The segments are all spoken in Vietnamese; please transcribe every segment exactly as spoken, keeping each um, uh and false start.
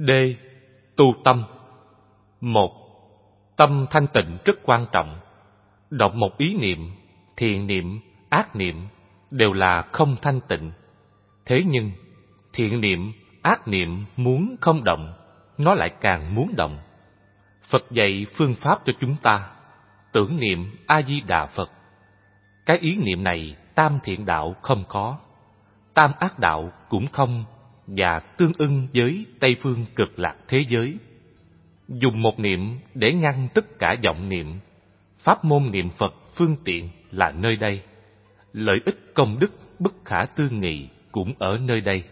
D. Tu tâm. Một. Tâm thanh tịnh rất quan trọng. Động một ý niệm, thiện niệm, ác niệm đều là không thanh tịnh. Thế nhưng, thiện niệm, ác niệm muốn không động, nó lại càng muốn động. Phật dạy phương pháp cho chúng ta, tưởng niệm A-di-đà Phật. Cái ý niệm này tam thiện đạo không có, tam ác đạo cũng không, và tương ưng với Tây phương cực lạc thế giới. Dùng một niệm để ngăn tất cả vọng niệm. Pháp môn niệm Phật phương tiện là nơi đây. Lợi ích công đức bất khả tư nghị cũng ở nơi đây.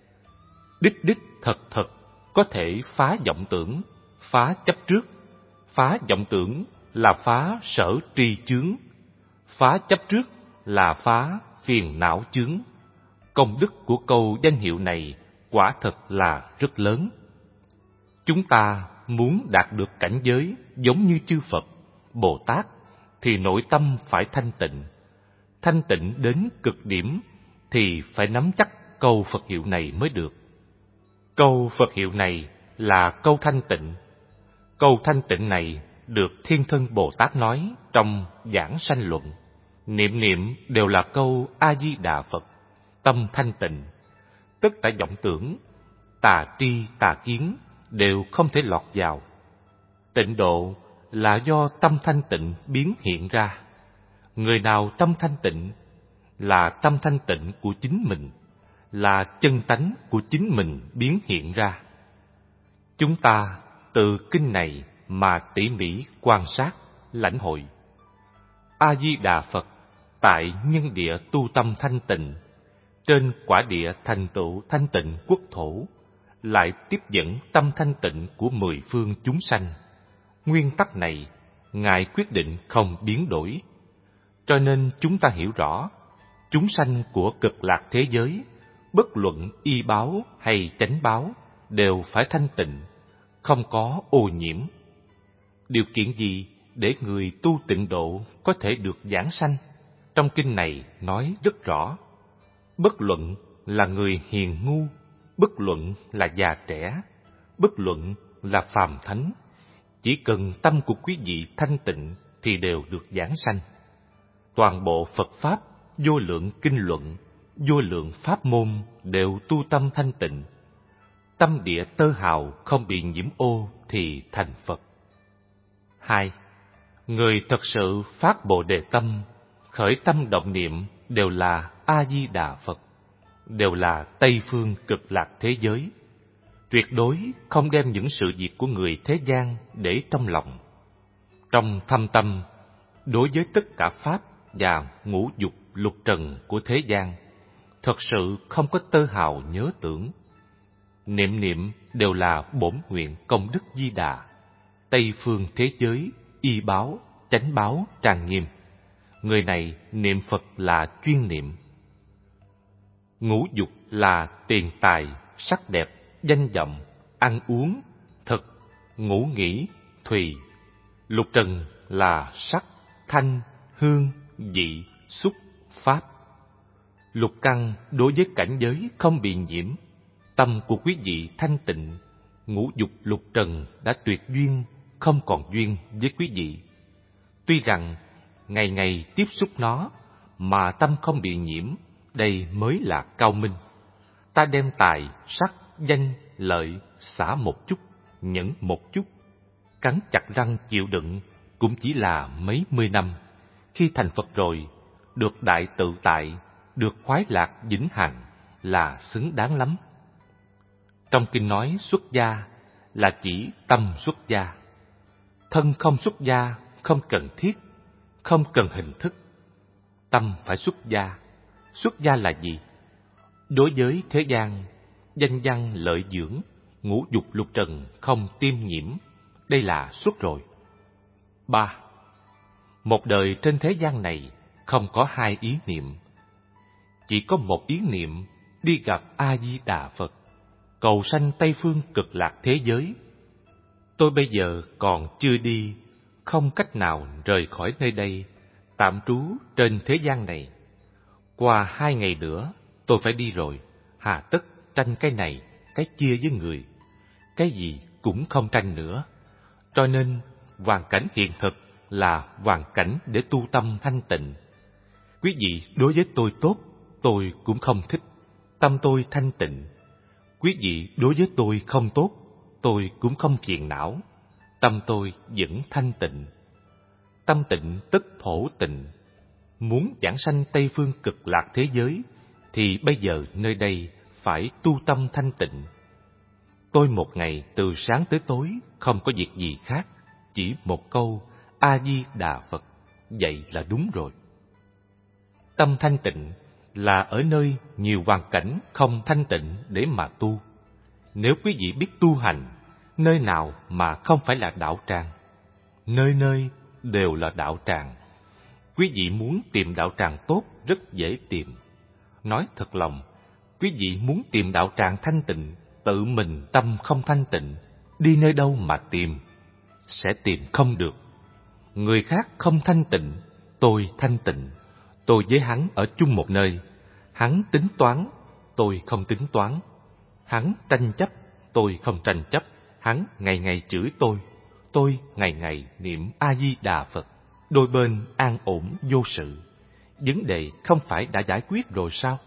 Đích đích thật thật có thể phá vọng tưởng, phá chấp trước. Phá vọng tưởng là phá sở tri chướng, phá chấp trước là phá phiền não chướng. Công đức của câu danh hiệu này quả thật là rất lớn. Chúng ta muốn đạt được cảnh giới giống như chư Phật, Bồ Tát thì nội tâm phải thanh tịnh. Thanh tịnh đến cực điểm thì phải nắm chắc câu Phật hiệu này mới được. Câu Phật hiệu này là câu thanh tịnh. Câu thanh tịnh này được Thiên Thân Bồ Tát nói trong Giảng Sanh Luận. Niệm niệm đều là câu A-di-đà Phật, tâm thanh tịnh. Tất cả vọng tưởng, tà tri tà kiến đều không thể lọt vào. Tịnh độ là do tâm thanh tịnh biến hiện ra. Người nào tâm thanh tịnh là tâm thanh tịnh của chính mình, là chân tánh của chính mình biến hiện ra. Chúng ta từ kinh này mà tỉ mỉ quan sát, lãnh hội. A-di-đà Phật tại nhân địa tu tâm thanh tịnh, trên quả địa thành tựu thanh tịnh quốc thổ, lại tiếp dẫn tâm thanh tịnh của mười phương chúng sanh. Nguyên tắc này, Ngài quyết định không biến đổi. Cho nên chúng ta hiểu rõ, chúng sanh của cực lạc thế giới, bất luận y báo hay chánh báo, đều phải thanh tịnh, không có ô nhiễm. Điều kiện gì để người tu tịnh độ có thể được giảng sanh? Trong kinh này nói rất rõ. Bất luận là người hiền ngu, bất luận là già trẻ, bất luận là phàm thánh, chỉ cần tâm của quý vị thanh tịnh thì đều được giảng sanh. Toàn bộ Phật Pháp, vô lượng kinh luận, vô lượng pháp môn đều tu tâm thanh tịnh. Tâm địa tơ hào không bị nhiễm ô thì thành Phật. Hai. Người thật sự phát Bồ Đề tâm, khởi tâm động niệm đều là A-di-đà Phật, đều là Tây phương cực lạc thế giới. Tuyệt đối không đem những sự việc của người thế gian để trong lòng. Trong thâm tâm, đối với tất cả pháp và ngũ dục lục trần của thế gian, thật sự không có tơ hào nhớ tưởng. Niệm niệm đều là bổn nguyện công đức Di Đà, Tây phương thế giới, y báo, chánh báo trang nghiêm. Người này niệm Phật là chuyên niệm. Ngũ dục là tiền tài, sắc đẹp, danh vọng, ăn uống, thực, ngủ nghỉ, thùy. Lục trần là sắc, thanh, hương, vị, xúc, pháp. Lục căn đối với cảnh giới không bị nhiễm. Tâm của quý vị thanh tịnh, ngũ dục lục trần đã tuyệt duyên, không còn duyên với quý vị. Tuy rằng ngày ngày tiếp xúc nó mà tâm không bị nhiễm, đây mới là cao minh. Ta đem tài, sắc, danh, lợi xả một chút, nhẫn một chút, cắn chặt răng chịu đựng cũng chỉ là mấy mươi năm. Khi thành Phật rồi, được đại tự tại, được khoái lạc vĩnh hằng là xứng đáng lắm. Trong kinh nói xuất gia là chỉ tâm xuất gia. Thân không xuất gia không cần thiết, không cần hình thức. Tâm phải xuất gia. Xuất gia là gì? Đối với thế gian, danh văn lợi dưỡng, ngũ dục lục trần không tiêm nhiễm, đây là xuất rồi. Ba. Một đời trên thế gian này không có hai ý niệm, chỉ có một ý niệm đi gặp A-di-đà Phật, cầu sanh Tây phương cực lạc thế giới. Tôi bây giờ còn chưa đi, không cách nào rời khỏi nơi đây, tạm trú trên thế gian này. Qua hai ngày nữa, tôi phải đi rồi, hà tất tranh cái này, cái kia với người. cái gì cũng không tranh nữa. Cho nên, hoàn cảnh hiện thực là hoàn cảnh để tu tâm thanh tịnh. Quý vị đối với tôi tốt, tôi cũng không thích, tâm tôi thanh tịnh. Quý vị đối với tôi không tốt, tôi cũng không phiền não, tâm tôi vẫn thanh tịnh. Tâm tịnh tức thổ tịnh. Muốn giảng sanh Tây phương cực lạc thế giới, thì bây giờ nơi đây phải tu tâm thanh tịnh. Tôi một ngày từ sáng tới tối không có việc gì khác, chỉ một câu A Di Đà Phật, vậy là đúng rồi. Tâm thanh tịnh là ở nơi nhiều hoàn cảnh không thanh tịnh để mà tu. Nếu quý vị biết tu hành, nơi nào mà không phải là đạo tràng? Nơi nơi đều là đạo tràng. Quý vị muốn tìm đạo tràng tốt rất dễ tìm. Nói thật lòng, quý vị muốn tìm đạo tràng thanh tịnh, tự mình tâm không thanh tịnh, đi nơi đâu mà tìm? Sẽ tìm không được. Người khác không thanh tịnh, tôi thanh tịnh. Tôi với hắn ở chung một nơi. Hắn tính toán, tôi không tính toán. Hắn tranh chấp, tôi không tranh chấp. Hắn ngày ngày chửi tôi, tôi ngày ngày niệm A Di Đà Phật. Đôi bên an ổn vô sự. Vấn đề không phải đã giải quyết rồi sao?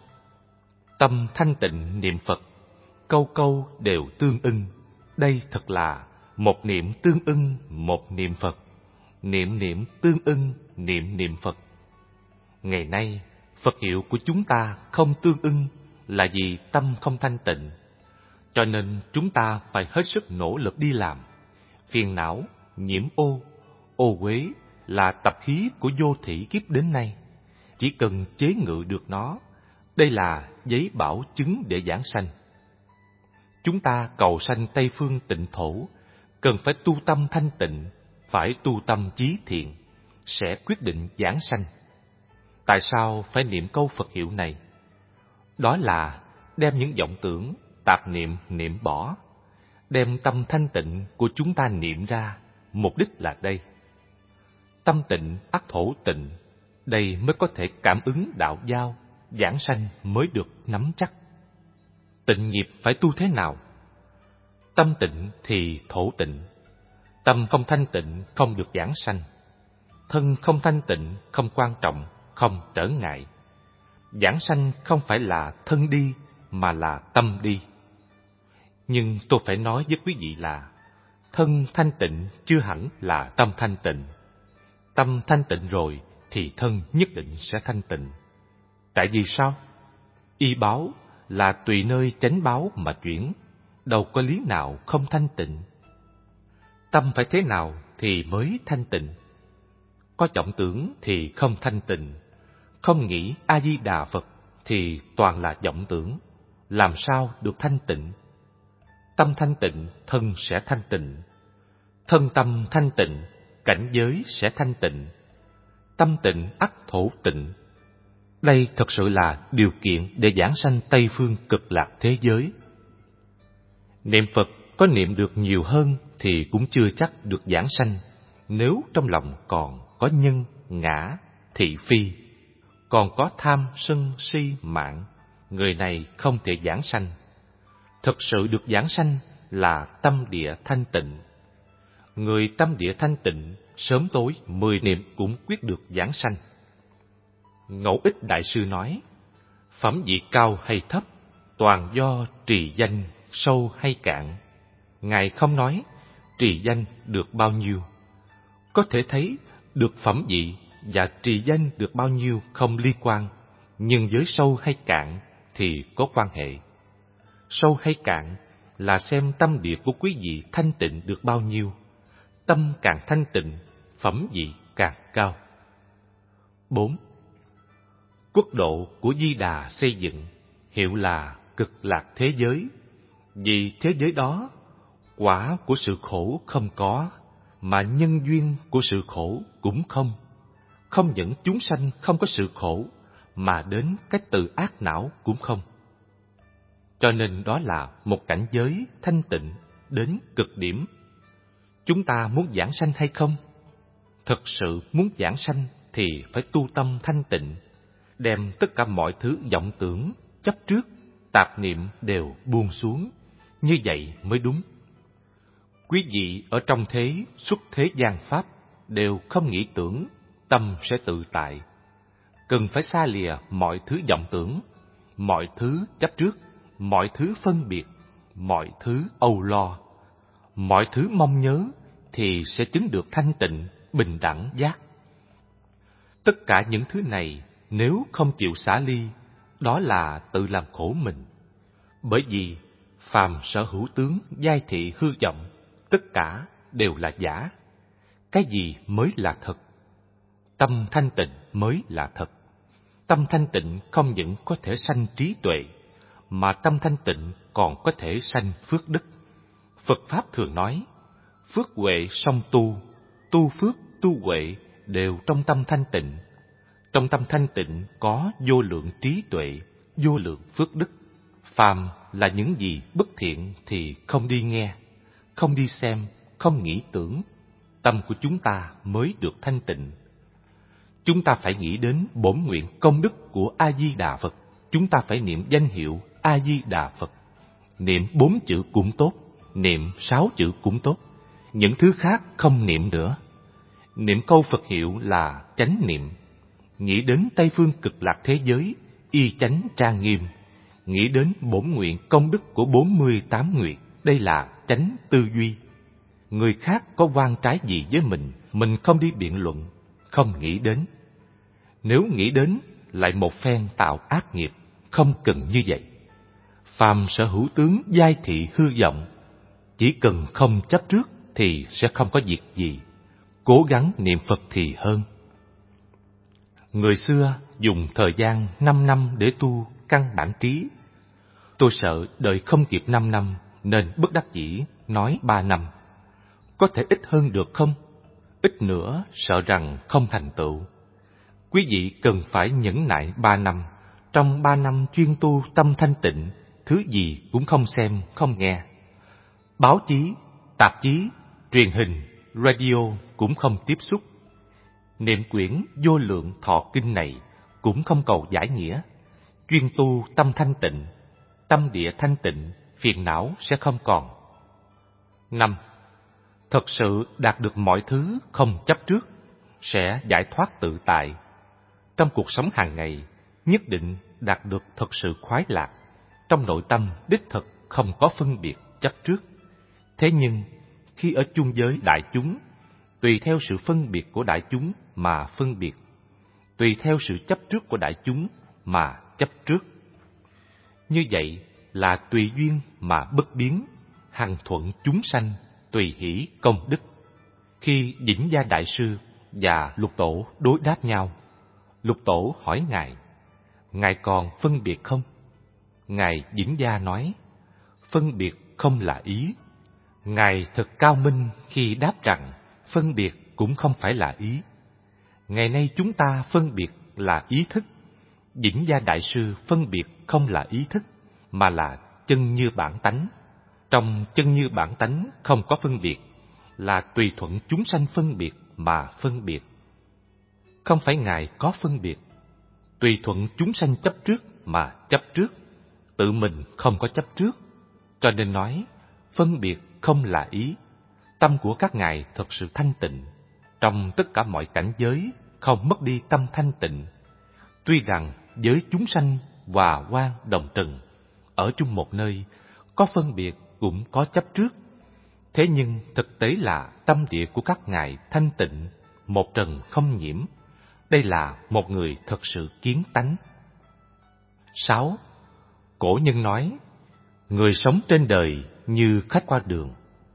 Tâm thanh tịnh niệm Phật, câu câu đều tương ưng. Đây thật là một niệm tương ưng một niệm Phật, niệm niệm tương ưng niệm niệm Phật. Ngày nay, Phật hiệu của chúng ta không tương ưng là vì tâm không thanh tịnh. Cho nên chúng ta phải hết sức nỗ lực đi làm. Phiền não, nhiễm ô, ô uế là tập khí của vô thỉ kiếp đến nay. Chỉ cần chế ngự được nó, đây là giấy bảo chứng để giảng sanh. Chúng ta cầu sanh Tây phương tịnh thổ, cần phải tu tâm thanh tịnh, phải tu tâm chí thiện, sẽ quyết định giảng sanh. Tại sao phải niệm câu Phật hiệu này? Đó là đem những vọng tưởng, tạp niệm niệm bỏ, đem tâm thanh tịnh của chúng ta niệm ra, mục đích là đây. Tâm tịnh ắt thổ tịnh, đây mới có thể cảm ứng đạo giao, giảng sanh mới được nắm chắc. Tịnh nghiệp phải tu thế nào? Tâm tịnh thì thổ tịnh. Tâm không thanh tịnh không được giảng sanh. Thân không thanh tịnh không quan trọng, không trở ngại. Giảng sanh không phải là thân đi, mà là tâm đi. Nhưng tôi phải nói với quý vị là thân thanh tịnh chưa hẳn là tâm thanh tịnh. Tâm thanh tịnh rồi thì thân nhất định sẽ thanh tịnh. Tại vì sao? Y báo là tùy nơi chánh báo mà chuyển, đâu có lý nào không thanh tịnh. Tâm phải thế nào thì mới thanh tịnh? Có vọng tưởng thì không thanh tịnh, không nghĩ A Di Đà Phật thì toàn là vọng tưởng, làm sao được thanh tịnh? Tâm thanh tịnh, thân sẽ thanh tịnh. Thân tâm thanh tịnh, cảnh giới sẽ thanh tịnh. Tâm tịnh ắt thổ tịnh. Đây thật sự là điều kiện để giảng sanh Tây phương cực lạc thế giới. Niệm Phật có niệm được nhiều hơn thì cũng chưa chắc được giảng sanh. Nếu trong lòng còn có nhân, ngã, thị phi, còn có tham, sân, si, mạng, người này không thể giảng sanh. Thực sự được giảng sanh là tâm địa thanh tịnh. Người tâm địa thanh tịnh, sớm tối mười niệm cũng quyết được giảng sanh. Ngẫu Ích Đại Sư nói, phẩm vị cao hay thấp, toàn do trì danh sâu hay cạn. Ngài không nói trì danh được bao nhiêu. Có thể thấy được phẩm vị và trì danh được bao nhiêu không liên quan, nhưng với sâu hay cạn thì có quan hệ. Sâu hay cạn là xem tâm địa của quý vị thanh tịnh được bao nhiêu. Tâm càng thanh tịnh, phẩm vị càng cao. Bốn. Quốc độ của Di Đà xây dựng hiệu là cực lạc thế giới. Vì thế giới đó, quả của sự khổ không có, mà nhân duyên của sự khổ cũng không. Không những chúng sanh không có sự khổ, mà đến cái từ ác não cũng không. Cho nên đó là một cảnh giới thanh tịnh đến cực điểm. Chúng ta muốn giảng sanh hay không? Thực sự muốn giảng sanh thì phải tu tâm thanh tịnh, đem tất cả mọi thứ vọng tưởng, chấp trước, tạp niệm đều buông xuống. Như vậy mới đúng. Quý vị ở trong thế xuất thế gian pháp đều không nghĩ tưởng, tâm sẽ tự tại. Cần phải xa lìa mọi thứ vọng tưởng, mọi thứ chấp trước, mọi thứ phân biệt, mọi thứ âu lo, mọi thứ mong nhớ, thì sẽ chứng được thanh tịnh, bình đẳng giác. Tất cả những thứ này nếu không chịu xả ly, đó là tự làm khổ mình. Bởi vì phàm sở hữu tướng, giai thị hư vọng, tất cả đều là giả. Cái gì mới là thật? Tâm thanh tịnh mới là thật. Tâm thanh tịnh không những có thể sanh trí tuệ, mà tâm thanh tịnh còn có thể sanh phước đức. Phật Pháp thường nói, phước huệ song tu, tu phước, tu huệ đều trong tâm thanh tịnh. Trong tâm thanh tịnh có vô lượng trí tuệ, vô lượng phước đức. Phàm là những gì bất thiện thì không đi nghe, không đi xem, không nghĩ tưởng. Tâm của chúng ta mới được thanh tịnh. Chúng ta phải nghĩ đến bổn nguyện công đức của A-di-đà Phật. Chúng ta phải niệm danh hiệu A-di-đà Phật. Niệm bốn chữ cũng tốt, niệm sáu chữ cũng tốt. Những thứ khác không niệm nữa. Niệm câu Phật hiệu là chánh niệm. Nghĩ đến Tây phương cực lạc thế giới, y chánh trang nghiêm. Nghĩ đến bổn nguyện công đức của bốn mươi tám nguyệt, đây là chánh tư duy. Người khác có oan trái gì với mình, mình không đi biện luận, không nghĩ đến. Nếu nghĩ đến, lại một phen tạo ác nghiệp, không cần như vậy. Phàm sở hữu tướng giai thị hư vọng, chỉ cần không chấp trước thì sẽ không có việc gì. Cố gắng niệm Phật thì hơn. Người xưa dùng thời gian năm năm để tu căn bản trí. Tôi sợ đợi không kịp năm năm nên bất đắc dĩ nói ba năm. Có thể ít hơn được không? Ít nữa sợ rằng không thành tựu. Quý vị cần phải nhẫn nại ba năm. Trong ba năm chuyên tu tâm thanh tịnh, thứ gì cũng không xem, không nghe. Báo chí, tạp chí, truyền hình, radio cũng không tiếp xúc. Niệm quyển vô lượng thọ kinh này cũng không cầu giải nghĩa. Chuyên tu tâm thanh tịnh, tâm địa thanh tịnh, phiền não sẽ không còn. Năm. Thật sự đạt được mọi thứ không chấp trước, sẽ giải thoát tự tại. Trong cuộc sống hàng ngày, nhất định đạt được thật sự khoái lạc. Trong nội tâm đích thực không có phân biệt chấp trước. Thế nhưng, khi ở chung giới đại chúng, tùy theo sự phân biệt của đại chúng mà phân biệt, tùy theo sự chấp trước của đại chúng mà chấp trước. Như vậy là tùy duyên mà bất biến, hằng thuận chúng sanh, tùy hỷ công đức. Khi Vĩnh Gia Đại Sư và Lục Tổ đối đáp nhau, Lục Tổ hỏi Ngài, Ngài còn phân biệt không? Ngài Vĩnh Gia nói, phân biệt không là ý. Ngài thật cao minh khi đáp rằng, phân biệt cũng không phải là ý. Ngày nay chúng ta phân biệt là ý thức. Vĩnh Gia Đại Sư phân biệt không là ý thức, mà là chân như bản tánh. Trong chân như bản tánh không có phân biệt, là tùy thuận chúng sanh phân biệt mà phân biệt. Không phải Ngài có phân biệt, tùy thuận chúng sanh chấp trước mà chấp trước, tự mình không có chấp trước. Cho nên nói, phân biệt không là ý. Tâm của các Ngài thật sự thanh tịnh. Trong tất cả mọi cảnh giới, không mất đi tâm thanh tịnh. Tuy rằng với chúng sanh hòa quan đồng trần, ở chung một nơi, có phân biệt cũng có chấp trước. Thế nhưng thực tế là tâm địa của các Ngài thanh tịnh, một trần không nhiễm. Đây là một người thật sự kiến tánh. Sáu. Cổ nhân nói, người sống trên đời như khách qua đường.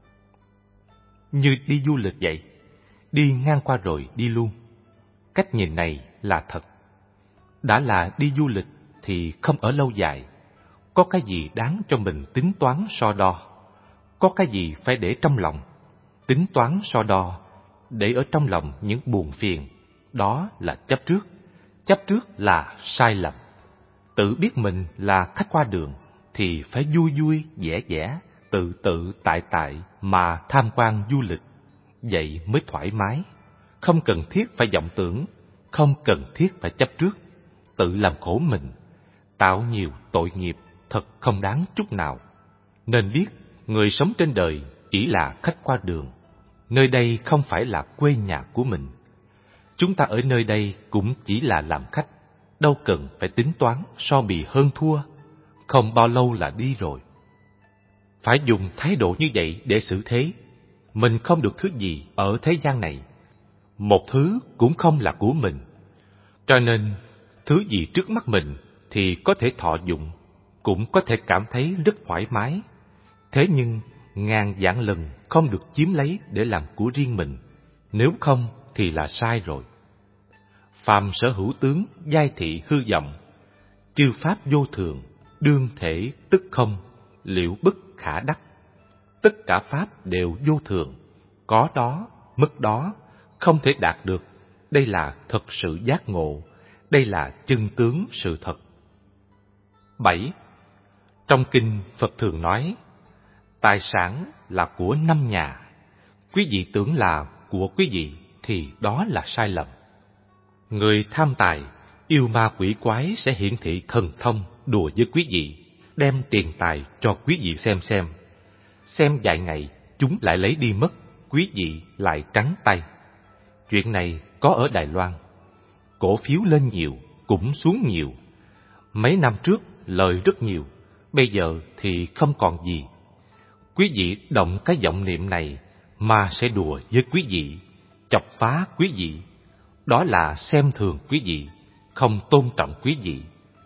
Như đi du lịch vậy, đi ngang qua rồi đi luôn. Cách nhìn này là thật. Đã là đi du lịch thì không ở lâu dài. Có cái gì đáng cho mình tính toán so đo? Có cái gì phải để trong lòng? Tính toán so đo, để ở trong lòng những buồn phiền, đó là chấp trước. Chấp trước là sai lầm. Tự biết mình là khách qua đường thì phải vui vui, vẻ vẻ, tự tự tại tại mà tham quan du lịch. Vậy mới thoải mái. Không cần thiết phải vọng tưởng, không cần thiết phải chấp trước, tự làm khổ mình, tạo nhiều tội nghiệp thật không đáng chút nào. Nên biết, người sống trên đời chỉ là khách qua đường. Nơi đây không phải là quê nhà của mình. Chúng ta ở nơi đây cũng chỉ là làm khách, đâu cần phải tính toán so bì hơn thua. Không bao lâu là đi rồi. Phải dùng thái độ như vậy để xử thế. Mình không được thứ gì ở thế gian này. Một thứ cũng không là của mình. Cho nên, thứ gì trước mắt mình thì có thể thọ dụng, cũng có thể cảm thấy rất thoải mái. Thế nhưng, ngàn vạn lần không được chiếm lấy để làm của riêng mình. Nếu không thì là sai rồi. Phàm sở hữu tướng, giai thị hư vọng. Chư pháp vô thường, đương thể tức không, liễu bất khả đắc. Tất cả pháp đều vô thường, có đó, mất đó, không thể đạt được. Đây là thật sự giác ngộ, đây là chân tướng sự thật. Bảy. Trong kinh Phật thường nói, tài sản là của năm nhà. Quý vị tưởng là của quý vị thì đó là sai lầm. Người tham tài, yêu ma quỷ quái sẽ hiển thị thần thông đùa với quý vị, đem tiền tài cho quý vị xem xem. Xem vài ngày, chúng lại lấy đi mất, quý vị lại trắng tay. Chuyện này có ở Đài Loan. Cổ phiếu lên nhiều, cũng xuống nhiều. Mấy năm trước lời rất nhiều, bây giờ thì không còn gì. Quý vị động cái vọng niệm này mà sẽ đùa với quý vị, chọc phá quý vị. Đó là xem thường quý vị, không tôn trọng quý vị.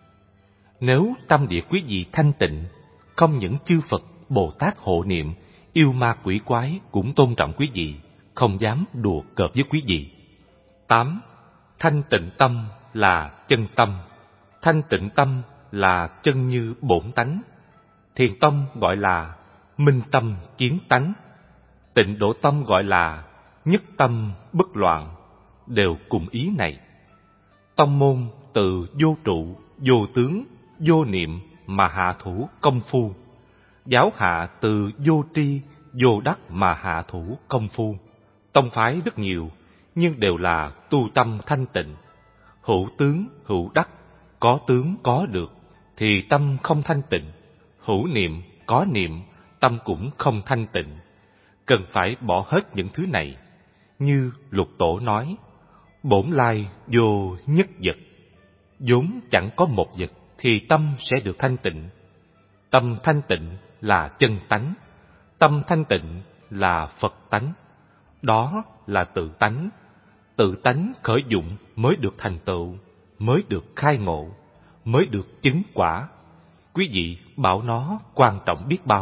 Nếu tâm địa quý vị thanh tịnh, không những chư Phật, Bồ Tát hộ niệm, yêu ma quỷ quái cũng tôn trọng quý vị, không dám đùa cợt với quý vị. Tám. Thanh tịnh tâm là chân tâm. Thanh tịnh tâm là chân như bổn tánh. Thiền tâm gọi là minh tâm kiến tánh. Tịnh độ tâm gọi là nhất tâm bất loạn, đều cùng ý này. Tông môn từ vô trụ, vô tướng, vô niệm mà hạ thủ công phu. Giáo hạ từ vô tri, vô đắc mà hạ thủ công phu. Tông phái rất nhiều, nhưng đều là tu tâm thanh tịnh. Hữu tướng, hữu đắc, có tướng có được, thì tâm không thanh tịnh. Hữu niệm, có niệm, tâm cũng không thanh tịnh. Cần phải bỏ hết những thứ này. Như Lục Tổ nói, bổn lai vô nhất vật. vốn chẳng có một vật thì tâm sẽ được thanh tịnh. Tâm thanh tịnh là chân tánh, tâm thanh tịnh là Phật tánh. Đó là tự tánh. Tự tánh khởi dụng mới được thành tựu, mới được khai ngộ, mới được chứng quả. Quý vị bảo nó quan trọng biết bao.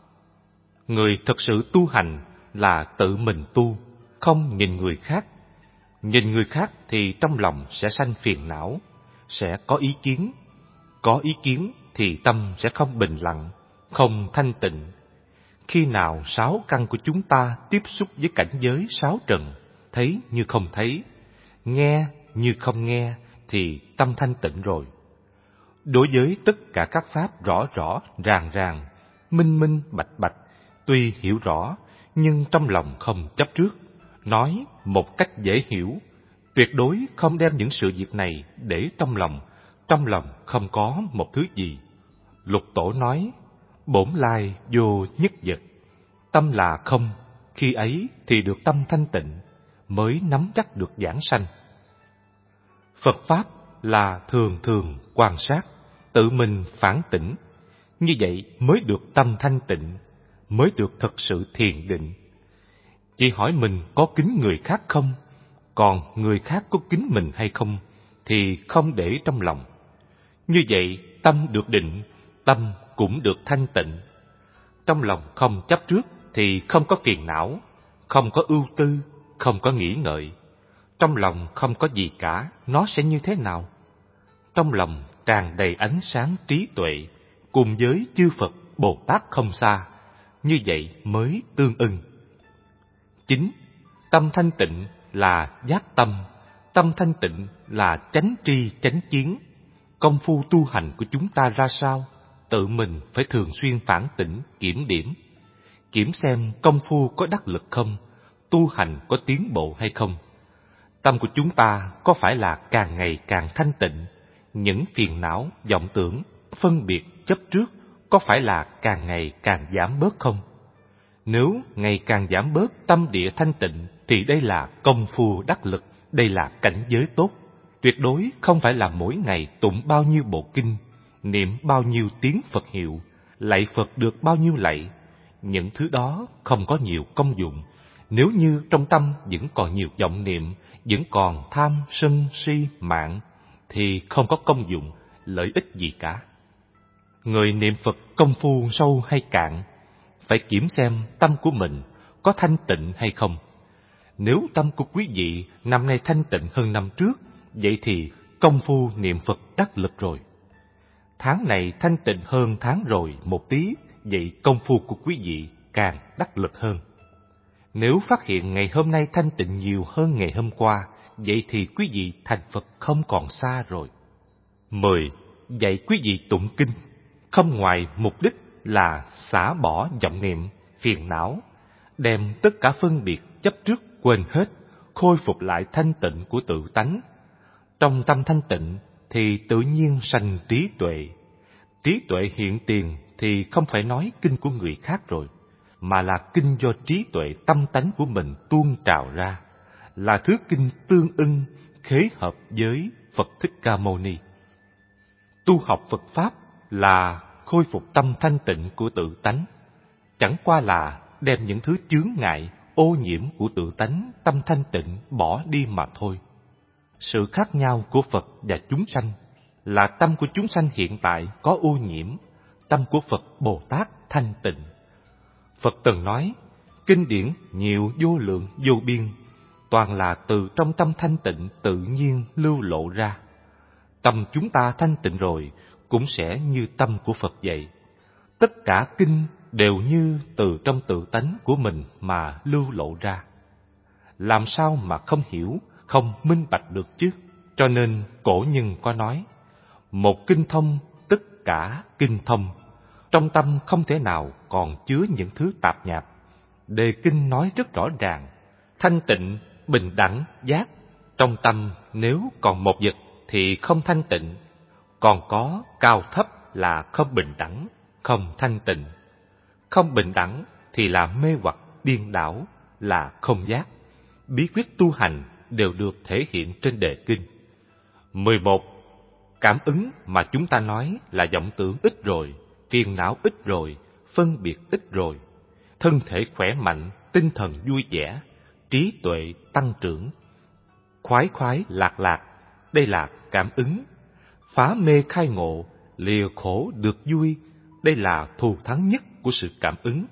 Người thật sự tu hành là tự mình tu, không nhìn người khác. Nhìn người khác thì trong lòng sẽ sanh phiền não, sẽ có ý kiến. Có ý kiến thì tâm sẽ không bình lặng, không thanh tịnh. Khi nào sáu căn của chúng ta tiếp xúc với cảnh giới sáu trần, thấy như không thấy, nghe như không nghe, thì tâm thanh tịnh rồi. Đối với tất cả các pháp rõ rõ, ràng ràng, minh minh, bạch bạch, tuy hiểu rõ, nhưng trong lòng không chấp trước, nói một cách dễ hiểu, tuyệt đối không đem những sự việc này để trong lòng, trong lòng không có một thứ gì. Lục Tổ nói, bổn lai vô nhất vật, tâm là không, khi ấy thì được tâm thanh tịnh, mới nắm chắc được giảng sanh. Phật Pháp là thường thường quan sát, tự mình phản tỉnh, như vậy mới được tâm thanh tịnh, mới được thật sự thiền định. Chỉ hỏi mình có kính người khác không, còn người khác có kính mình hay không, thì không để trong lòng. Như vậy tâm được định, tâm cũng được thanh tịnh. Trong lòng không chấp trước thì không có phiền não, không có ưu tư, không có nghĩ ngợi. Trong lòng không có gì cả, nó sẽ như thế nào? Trong lòng tràn đầy ánh sáng trí tuệ, cùng với chư Phật, Bồ Tát không xa, như vậy mới tương ưng. Chín. Tâm thanh tịnh là giác tâm, tâm thanh tịnh là chánh tri chánh kiến. Công phu tu hành của chúng ta ra sao? Tự mình phải thường xuyên phản tỉnh, kiểm điểm. Kiểm xem công phu có đắc lực không, tu hành có tiến bộ hay không. Tâm của chúng ta có phải là càng ngày càng thanh tịnh? Những phiền não, vọng tưởng, phân biệt, chấp trước có phải là càng ngày càng giảm bớt không? Nếu ngày càng giảm bớt tâm địa thanh tịnh thì đây là công phu đắc lực, đây là cảnh giới tốt. Tuyệt đối không phải là mỗi ngày tụng bao nhiêu bộ kinh, niệm bao nhiêu tiếng Phật hiệu, lạy Phật được bao nhiêu lạy. Những thứ đó không có nhiều công dụng. Nếu như trong tâm vẫn còn nhiều vọng niệm, vẫn còn tham, sân, si, mạng, thì không có công dụng, lợi ích gì cả. Người niệm Phật công phu sâu hay cạn, phải kiểm xem tâm của mình có thanh tịnh hay không. Nếu tâm của quý vị năm nay thanh tịnh hơn năm trước, vậy thì công phu niệm Phật đắc lực rồi. Tháng này thanh tịnh hơn tháng rồi một tí, vậy công phu của quý vị càng đắc lực hơn. Nếu phát hiện ngày hôm nay thanh tịnh nhiều hơn ngày hôm qua, vậy thì quý vị thành Phật không còn xa rồi. Mười. Dạy quý vị tụng kinh, không ngoài mục đích là xả bỏ vọng niệm, phiền não, đem tất cả phân biệt chấp trước quên hết, khôi phục lại thanh tịnh của tự tánh. Trong tâm thanh tịnh thì tự nhiên sanh trí tuệ. Trí tuệ hiện tiền thì không phải nói kinh của người khác rồi, mà là kinh do trí tuệ tâm tánh của mình tuôn trào ra, là thứ kinh tương ưng, khế hợp với Phật Thích Ca Mâu Ni. Tu học Phật Pháp là khôi phục tâm thanh tịnh của tự tánh, chẳng qua là đem những thứ chướng ngại, ô nhiễm của tự tánh tâm thanh tịnh bỏ đi mà thôi. Sự khác nhau của Phật và chúng sanh là tâm của chúng sanh hiện tại có ô nhiễm, tâm của Phật Bồ Tát thanh tịnh. Phật từng nói, kinh điển nhiều vô lượng vô biên, toàn là từ trong tâm thanh tịnh tự nhiên lưu lộ ra. Tâm chúng ta thanh tịnh rồi, cũng sẽ như tâm của Phật vậy. Tất cả kinh đều như từ trong tự tánh của mình mà lưu lộ ra. Làm sao mà không hiểu, không minh bạch được chứ? Cho nên cổ nhân có nói, một kinh thông, tất cả kinh thông. Trong tâm không thể nào còn chứa những thứ tạp nhạp. Đề kinh nói rất rõ ràng, thanh tịnh, bình đẳng, giác. Trong tâm nếu còn một vật thì không thanh tịnh, còn có cao thấp là không bình đẳng, không thanh tịnh. Không bình đẳng thì là mê hoặc điên đảo, là không giác. Bí quyết tu hành đều được thể hiện trên đề kinh. Mười một. Cảm ứng mà chúng ta nói là vọng tưởng ít rồi, phiền não ít rồi, phân biệt ít rồi. Thân thể khỏe mạnh, tinh thần vui vẻ, trí tuệ tăng trưởng. Khoái khoái lạc lạc, đây là cảm ứng. Phá mê khai ngộ, lìa khổ được vui, đây là thù thắng nhất của sự cảm ứng.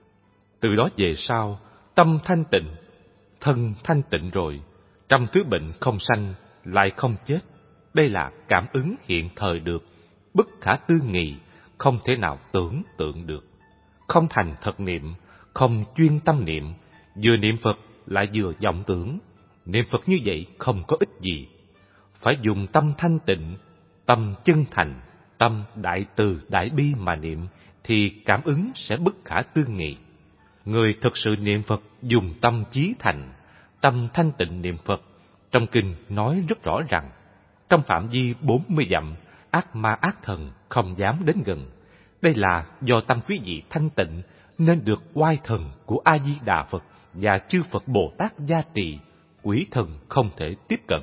Từ đó về sau, tâm thanh tịnh, thân thanh tịnh rồi, trăm thứ bệnh không sanh, lại không chết. Đây là cảm ứng hiện thời được, bất khả tư nghị, không thể nào tưởng tượng được. Không thành thật niệm, không chuyên tâm niệm, vừa niệm Phật lại vừa vọng tưởng. Niệm Phật như vậy không có ích gì. Phải dùng tâm thanh tịnh, tâm chân thành, tâm đại từ đại bi mà niệm, thì cảm ứng sẽ bất khả tư nghị. Người thực sự niệm Phật dùng tâm chí thành, tâm thanh tịnh niệm Phật. Trong kinh nói rất rõ rằng, trong phạm vi bốn mươi dặm, ác ma ác thần không dám đến gần. Đây là do tâm quý vị thanh tịnh nên được oai thần của A Di Đà Phật và chư Phật Bồ Tát gia trì, quỷ thần không thể tiếp cận.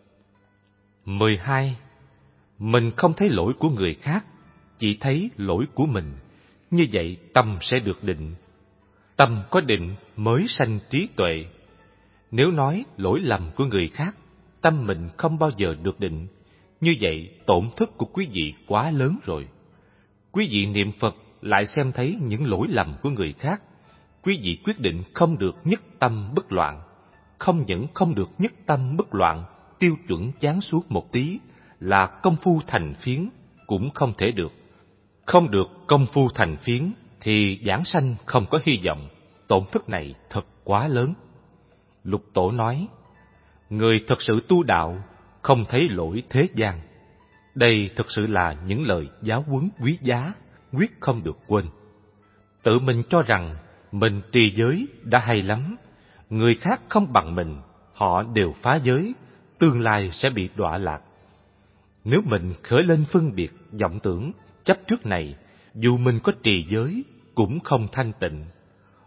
Mười hai. Mình không thấy lỗi của người khác, chỉ thấy lỗi của mình. Như vậy tâm sẽ được định. Tâm có định mới sanh trí tuệ. Nếu nói lỗi lầm của người khác, tâm mình không bao giờ được định. Như vậy tổn thất của quý vị quá lớn rồi. Quý vị niệm Phật lại xem thấy những lỗi lầm của người khác, quý vị quyết định không được nhất tâm bất loạn. Không những không được nhất tâm bất loạn, tiêu chuẩn chán suốt một tí, là công phu thành phiến cũng không thể được. Không được công phu thành phiến thì giảng sanh không có hy vọng. Tổn thất này thật quá lớn. Lục Tổ nói, người thật sự tu đạo không thấy lỗi thế gian. Đây thực sự là những lời giáo huấn quý giá, quyết không được quên. Tự mình cho rằng mình trì giới đã hay lắm, người khác không bằng mình, họ đều phá giới, tương lai sẽ bị đọa lạc. Nếu mình khởi lên phân biệt, vọng tưởng, chấp trước này, dù mình có trì giới cũng không thanh tịnh.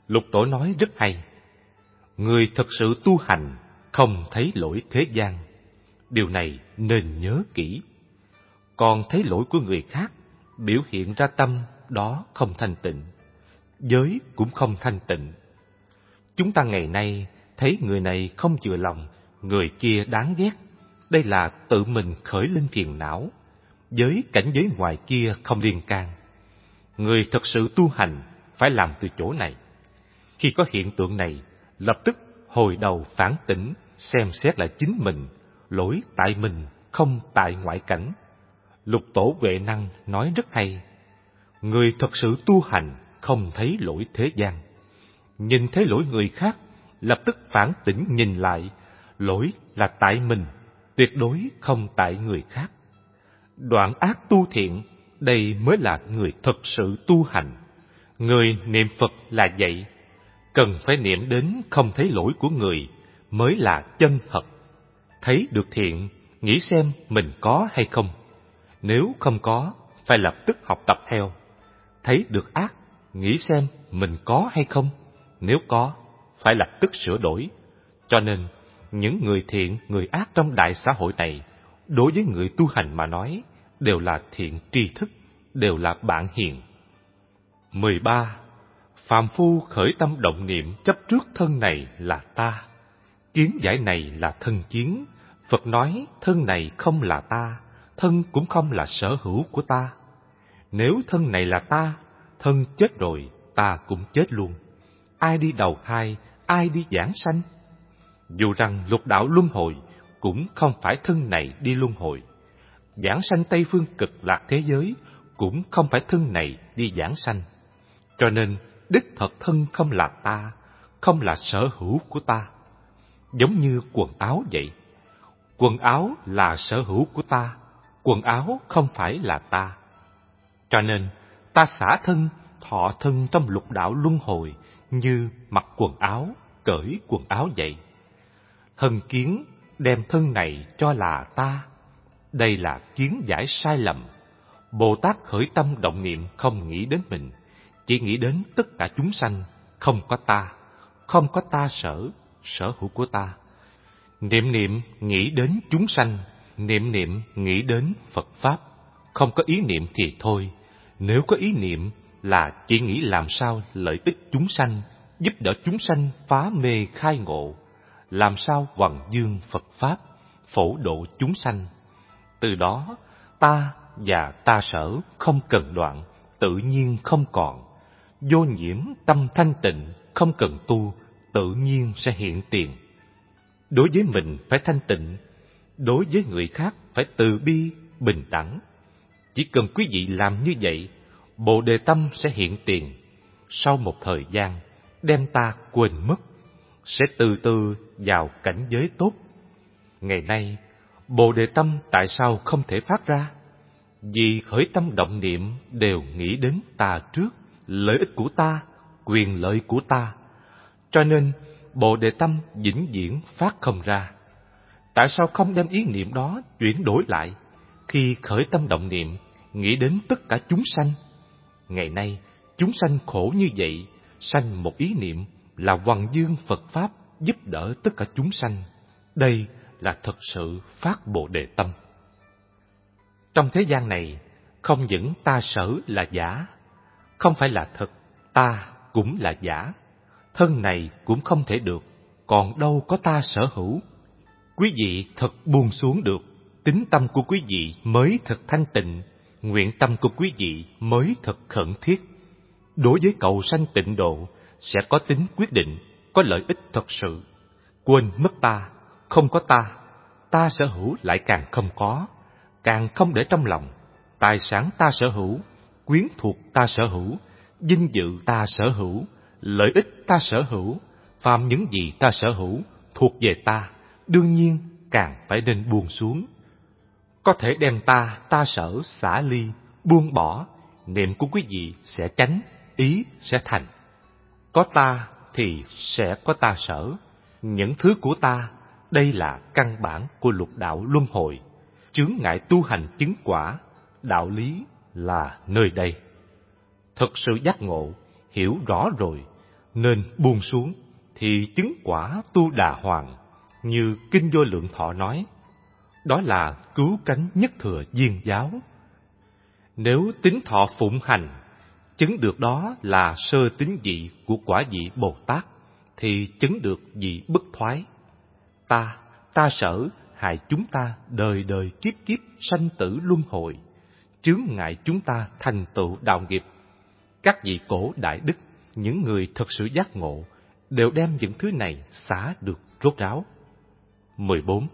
Lục Tổ nói rất hay. Người thật sự tu hành không thấy lỗi thế gian. Điều này nên nhớ kỹ. Còn thấy lỗi của người khác biểu hiện ra tâm đó không thanh tịnh, giới cũng không thanh tịnh. Chúng ta ngày nay thấy người này không vừa lòng, người kia đáng ghét. Đây là tự mình khởi lên phiền não. Giới cảnh giới ngoài kia không liên can. Người thật sự tu hành phải làm từ chỗ này. Khi có hiện tượng này, lập tức hồi đầu phản tỉnh, xem xét lại chính mình, lỗi tại mình, không tại ngoại cảnh. Lục Tổ Huệ Năng nói rất hay. Người thật sự tu hành không thấy lỗi thế gian. Nhìn thấy lỗi người khác, lập tức phản tỉnh nhìn lại, lỗi là tại mình, tuyệt đối không tại người khác. Đoạn ác tu thiện, đây mới là người thật sự tu hành. Người niệm Phật là vậy, cần phải niệm đến không thấy lỗi của người mới là chân thật. Thấy được thiện, nghĩ xem mình có hay không. Nếu không có, phải lập tức học tập theo. Thấy được ác, nghĩ xem mình có hay không. Nếu có, phải lập tức sửa đổi. Cho nên, những người thiện, người ác trong đại xã hội này, đối với người tu hành mà nói, đều là thiện tri thức, đều là bạn hiền. mười ba. Phàm phu khởi tâm động niệm chấp trước thân này là ta. Kiến giải này là thân kiến. Phật nói thân này không là ta, thân cũng không là sở hữu của ta. Nếu thân này là ta, thân chết rồi, ta cũng chết luôn. Ai đi đầu thai, ai đi giảng sanh? Dù rằng lục đạo luân hồi, cũng không phải thân này đi luân hồi. Giảng sanh Tây Phương Cực Lạc thế giới, cũng không phải thân này đi giảng sanh. Cho nên, đích thật thân không là ta, không là sở hữu của ta. Giống như quần áo vậy. Quần áo là sở hữu của ta, quần áo không phải là ta. Cho nên, ta xả thân, thọ thân trong lục đạo luân hồi, như mặc quần áo, cởi quần áo vậy. Thân kiến đem thân này cho là ta. Đây là kiến giải sai lầm. Bồ Tát khởi tâm động niệm không nghĩ đến mình, chỉ nghĩ đến tất cả chúng sanh, không có ta, không có ta sở, sở hữu của ta. Niệm niệm nghĩ đến chúng sanh, niệm niệm nghĩ đến Phật Pháp. Không có ý niệm thì thôi, nếu có ý niệm là chỉ nghĩ làm sao lợi ích chúng sanh, giúp đỡ chúng sanh phá mê khai ngộ, làm sao hoằng dương Phật Pháp, phổ độ chúng sanh. Từ đó, ta và ta sở không cần đoạn, tự nhiên không còn. Vô nhiễm tâm thanh tịnh, không cần tu, tự nhiên sẽ hiện tiền. Đối với mình phải thanh tịnh, đối với người khác phải từ bi, bình đẳng. Chỉ cần quý vị làm như vậy, Bồ Đề Tâm sẽ hiện tiền. Sau một thời gian, đem ta quên mất, sẽ từ từ vào cảnh giới tốt. Ngày nay, Bồ Đề Tâm tại sao không thể phát ra? Vì khởi tâm động niệm đều nghĩ đến ta trước, lợi ích của ta, quyền lợi của ta. Cho nên, Bồ Đề Tâm vĩnh viễn phát không ra. Tại sao không đem ý niệm đó chuyển đổi lại? Khi khởi tâm động niệm, nghĩ đến tất cả chúng sanh. Ngày nay, chúng sanh khổ như vậy, sanh một ý niệm là hoằng dương Phật Pháp giúp đỡ tất cả chúng sanh. Đây là thật sự phát Bồ Đề Tâm. Trong thế gian này, không những ta sở là giả, không phải là thật, ta cũng là giả. Thân này cũng không thể được, còn đâu có ta sở hữu. Quý vị thật buông xuống được, tín tâm của quý vị mới thật thanh tịnh, nguyện tâm của quý vị mới thật khẩn thiết. Đối với cầu sanh tịnh độ, sẽ có tính quyết định, có lợi ích thật sự. Quên mất ta, không có ta, ta sở hữu lại càng không có, càng không để trong lòng. Tài sản ta sở hữu, quyến thuộc ta sở hữu, vinh dự ta sở hữu, lợi ích ta sở hữu, phàm những gì ta sở hữu thuộc về ta, đương nhiên càng phải nên buông xuống. Có thể đem ta, ta sở xả ly, buông bỏ, niệm của quý vị sẽ chánh, ý sẽ thành. Có ta thì sẽ có ta sở, những thứ của ta, đây là căn bản của lục đạo luân hồi, chướng ngại tu hành chứng quả, đạo lý là nơi đây. Thật sự giác ngộ, hiểu rõ rồi, nên buông xuống, thì chứng quả tu đà hoàng, như Kinh Vô Lượng Thọ nói. Đó là cứu cánh nhất thừa viên giáo. Nếu tính thọ phụng hành, chứng được đó là sơ tín vị của quả vị Bồ Tát, thì chứng được vị bất thoái. Ta, ta sở, hại chúng ta đời đời kiếp kiếp sanh tử luân hồi, chướng ngại chúng ta thành tựu đạo nghiệp. Các vị cổ đại đức, những người thực sự giác ngộ, đều đem những thứ này xả được rốt ráo. mười bốn.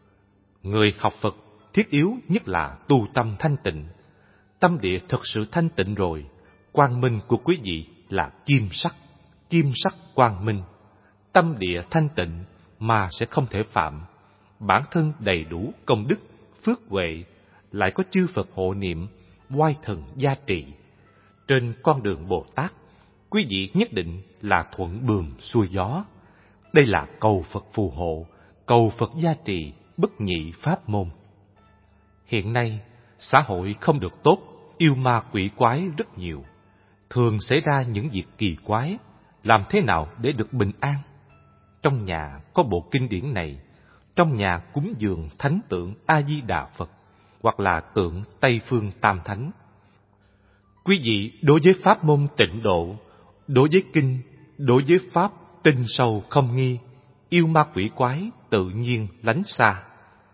Người học Phật thiết yếu nhất là tu tâm thanh tịnh. Tâm địa thực sự thanh tịnh rồi, quang minh của quý vị là kim sắc, kim sắc quang minh. Tâm địa thanh tịnh mà sẽ không thể phạm, bản thân đầy đủ công đức, phước huệ, lại có chư Phật hộ niệm, oai thần gia trì. Trên con đường Bồ Tát, quý vị nhất định là thuận buồm xuôi gió. Đây là cầu Phật phù hộ, cầu Phật gia trì, bất nhị pháp môn. Hiện nay, xã hội không được tốt, yêu ma quỷ quái rất nhiều. Thường xảy ra những việc kỳ quái, làm thế nào để được bình an? Trong nhà có bộ kinh điển này, trong nhà cúng dường thánh tượng A-di-đà Phật, hoặc là tượng Tây Phương Tam Thánh. Quý vị đối với pháp môn tịnh độ, đối với kinh, đối với pháp tinh sâu không nghi, yêu ma quỷ quái tự nhiên lánh xa.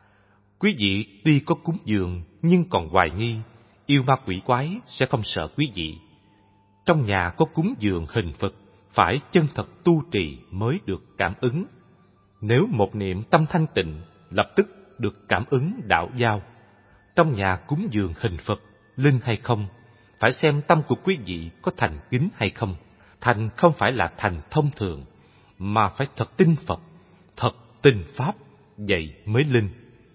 Quý vị tuy có cúng dường nhưng còn hoài nghi, yêu ma quỷ quái sẽ không sợ quý vị. Trong nhà có cúng dường hình Phật, phải chân thật tu trì mới được cảm ứng. Nếu một niệm tâm thanh tịnh, lập tức được cảm ứng đạo giao. Trong nhà cúng dường hình Phật, linh hay không, phải xem tâm của quý vị có thành kính hay không. Thành không phải là thành thông thường, mà phải thật tin Phật, thật tin Pháp, vậy mới linh.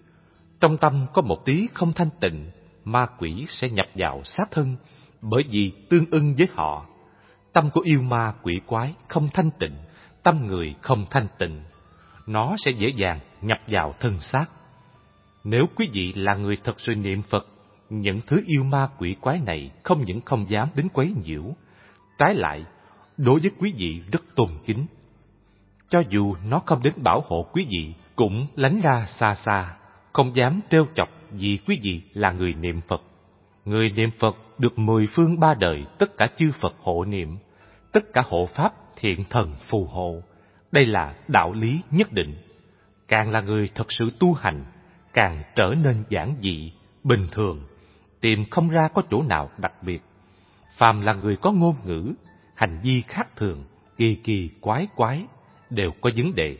Trong tâm có một tí không thanh tịnh, ma quỷ sẽ nhập vào xác thân, bởi vì tương ưng với họ. Tâm của yêu ma quỷ quái không thanh tịnh, tâm người không thanh tịnh, nó sẽ dễ dàng nhập vào thân xác. Nếu quý vị là người thật sự niệm Phật, những thứ yêu ma quỷ quái này không những không dám đến quấy nhiễu, trái lại, đối với quý vị rất tôn kính. Cho dù nó không đến bảo hộ quý vị, cũng lánh ra xa xa, không dám trêu chọc vì quý vị là người niệm Phật. Người niệm Phật được mười phương ba đời tất cả chư Phật hộ niệm, tất cả hộ pháp thiện thần phù hộ. Đây là đạo lý nhất định. Càng là người thật sự tu hành, càng trở nên giản dị, bình thường, tìm không ra có chỗ nào đặc biệt. Phàm là người có ngôn ngữ, hành vi khác thường, kỳ kỳ quái quái, đều có vấn đề.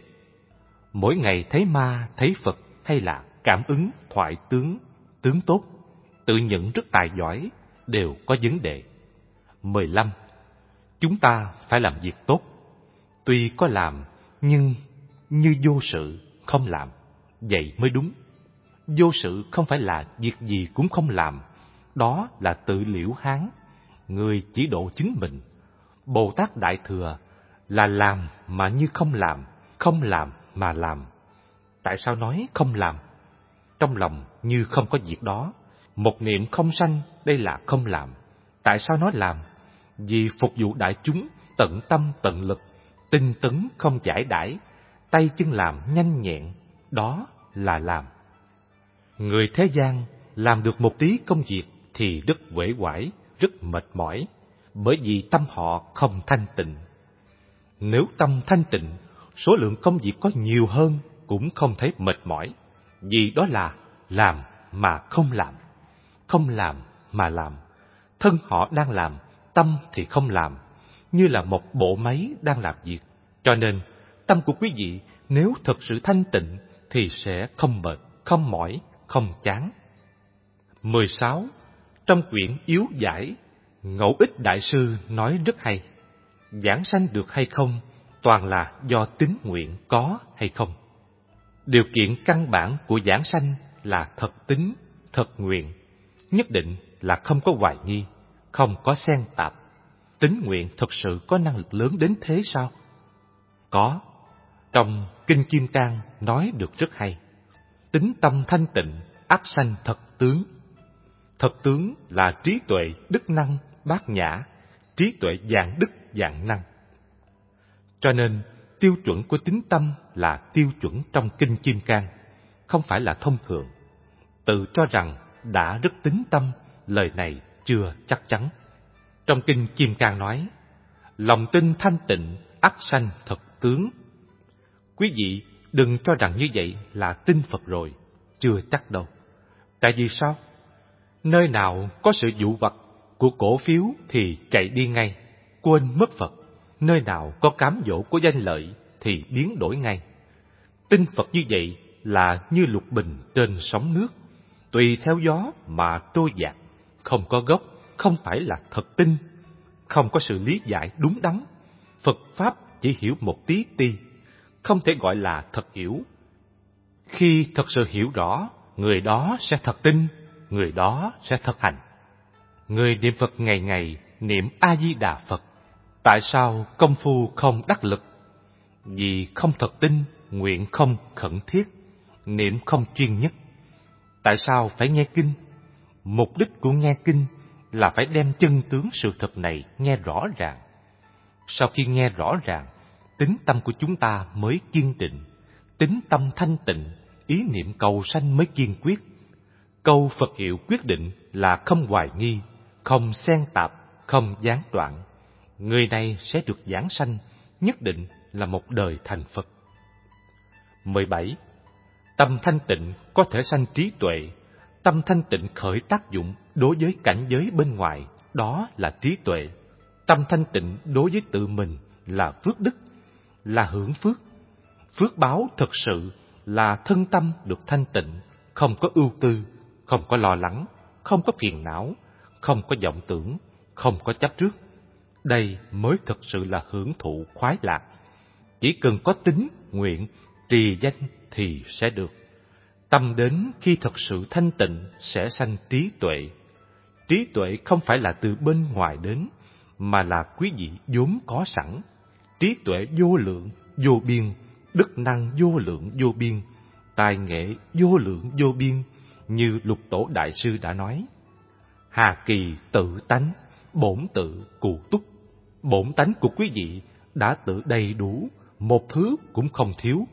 Mỗi ngày thấy ma, thấy Phật hay là cảm ứng, thoại tướng, tướng tốt, tự nhận rất tài giỏi, đều có vấn đề. mười lăm. Chúng ta phải làm việc tốt. Tuy có làm, nhưng như vô sự, không làm, vậy mới đúng. Vô sự không phải là việc gì cũng không làm, đó là tự liễu hán, người chỉ độ chính mình. Bồ Tát Đại Thừa là làm mà như không làm, không làm mà làm. Tại sao nói không làm? Trong lòng như không có việc đó, một niệm không sanh, đây là không làm. Tại sao nói làm? Vì phục vụ đại chúng, tận tâm tận lực, tinh tấn không giải đãi, tay chân làm nhanh nhẹn, đó là làm. Người thế gian làm được một tí công việc thì rất uể oải, rất mệt mỏi, bởi vì tâm họ không thanh tịnh. Nếu tâm thanh tịnh, số lượng công việc có nhiều hơn cũng không thấy mệt mỏi, vì đó là làm mà không làm, không làm mà làm. Thân họ đang làm, tâm thì không làm, như là một bộ máy đang làm việc. Cho nên, tâm của quý vị nếu thật sự thanh tịnh thì sẽ không mệt, không mỏi, không chán. mười sáu. Trong quyển Yếu Giải, Ngẫu Ích Đại Sư nói rất hay. Giảng sanh được hay không, toàn là do tín nguyện có hay không. Điều kiện căn bản của giảng sanh là thật tín, thật nguyện. Nhất định là không có hoài nghi, không có xen tạp. Tín nguyện thật sự có năng lực lớn đến thế sao? Có. Trong Kinh Kim Cang nói được rất hay. Tính tâm thanh tịnh, ắt sanh thật tướng. Thật tướng là trí tuệ, đức năng, bát nhã, trí tuệ dạng đức, dạng năng. Cho nên, tiêu chuẩn của tín tâm là tiêu chuẩn trong Kinh Kim Cang, không phải là thông thường. Tự cho rằng đã rất tín tâm, lời này chưa chắc chắn. Trong Kinh Kim Cang nói, lòng tin thanh tịnh, ắt sanh thật tướng. Quý vị đừng cho rằng như vậy là tin Phật rồi, chưa chắc đâu. Tại vì sao? Nơi nào có sự dụ vật của cổ phiếu thì chạy đi ngay, quên mất Phật. Nơi nào có cám dỗ của danh lợi thì biến đổi ngay. Tin Phật như vậy là như lục bình trên sóng nước, tùy theo gió mà trôi dạt, không có gốc, không phải là thật tin, không có sự lý giải đúng đắn. Phật Pháp chỉ hiểu một tí ti, không thể gọi là thật hiểu. Khi thật sự hiểu rõ, người đó sẽ thật tin, người đó sẽ thật hành. Người niệm Phật ngày ngày, niệm A-di-đà Phật, tại sao công phu không đắc lực? Vì không thật tin, nguyện không khẩn thiết, niệm không chuyên nhất. Tại sao phải nghe kinh? Mục đích của nghe kinh là phải đem chân tướng sự thật này nghe rõ ràng. Sau khi nghe rõ ràng, tín tâm của chúng ta mới kiên định, tín tâm thanh tịnh, ý niệm cầu sanh mới kiên quyết. Câu Phật hiệu quyết định là không hoài nghi, không xen tạp, không gián đoạn. Người này sẽ được giảng sanh, nhất định là một đời thành Phật. mười bảy. Tâm thanh tịnh có thể sanh trí tuệ. Tâm thanh tịnh khởi tác dụng đối với cảnh giới bên ngoài, đó là trí tuệ. Tâm thanh tịnh đối với tự mình là phước đức, là hưởng phước. Phước báo thực sự là thân tâm được thanh tịnh, không có ưu tư, không có lo lắng, không có phiền não, không có vọng tưởng, không có chấp trước. Đây mới thực sự là hưởng thụ khoái lạc. Chỉ cần có tín, nguyện, trì danh thì sẽ được. Tâm đến khi thật sự thanh tịnh sẽ sanh trí tuệ. Trí tuệ không phải là từ bên ngoài đến, mà là quý vị vốn có sẵn. Trí tuệ vô lượng, vô biên, đức năng vô lượng vô biên, tài nghệ vô lượng vô biên, như Lục Tổ Đại Sư đã nói. Hà kỳ tự tánh, bổn tự cụ túc. Bổn tánh của quý vị đã tự đầy đủ, một thứ cũng không thiếu.